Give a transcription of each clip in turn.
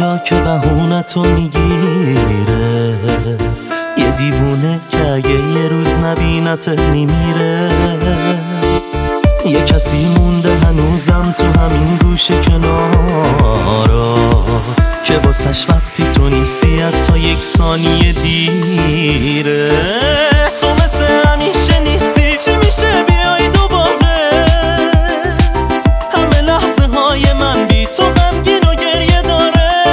جا که بهونتو میگیره، یه دیوونه که اگه یه روز نبینت میمیره. یه کسی مونده هنوزم تو همین گوشه کنارا که واسش وقتی تو نیستی حتی یک ثانیه دیره. تو مثل همیشه نیستی، چی میشه بیای دوباره؟ همه لحظه های من بی تو غمگین و گریه داره.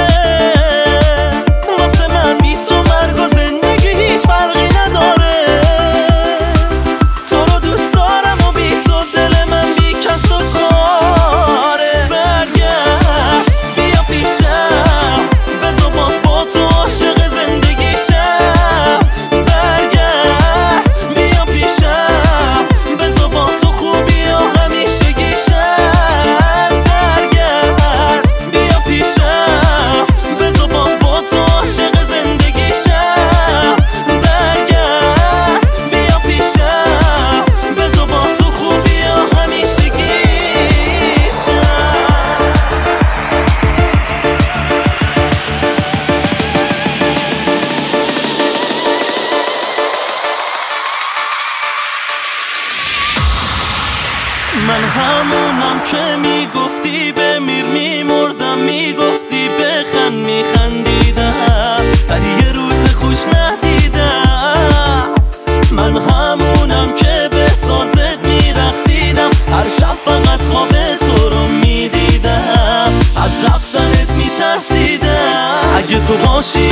واسه من بی تو مرگ و زندگی هیچ فرقی نداره. تو رو دوست دارم و بی تو دل من بی کس و کاره. برگرد بیا پیشم، بذار باز با تو عاشق زندگیشم. برگرد بیا پیشم، بذار با تو خوبی و همیشگیشم. برگرد بیا پیشم، بذار باز با تو عاشق زندگیشم. برگرد بیا پیشم، بذار با تو خوبی و همیشگیشم. من همونم که میگفتی بمیر میمردم، میگفتی بخند میخندیدم، ولی یه روز خوش ندیدم. من همونم که به سازت میرقصیدم، هر شب فقط خواب تو رو میدیدم، از رفتنت میترسیدم. اگه تو باشی